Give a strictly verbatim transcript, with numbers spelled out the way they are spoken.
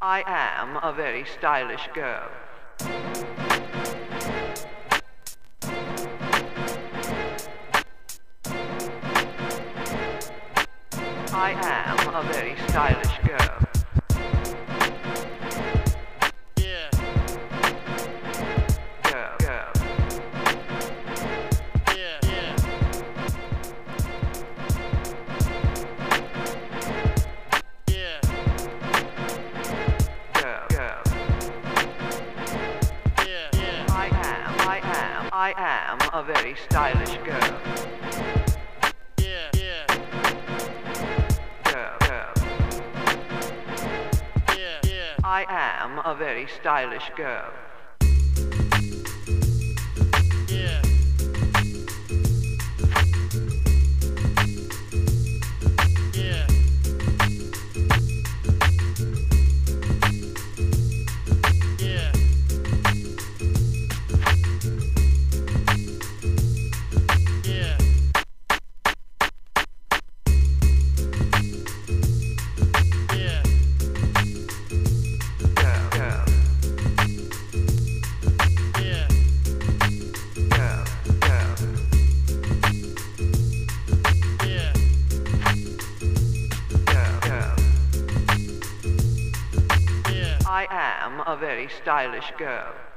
I am a very stylish girl. I am a very stylish girl. Yeah. Girl, girl. Yeah, yeah. Yeah. Girl, girl. Yeah, yeah. I am, I am, I am a very stylish girl. Yeah, yeah. Girl, girl. Yeah, yeah. I am a very stylish girl. Yeah. Yeah. Yeah. Yeah. Yeah. Girl, girl. Yeah. Girl, girl. Yeah. Girl, girl. Yeah. I am a very stylish girl.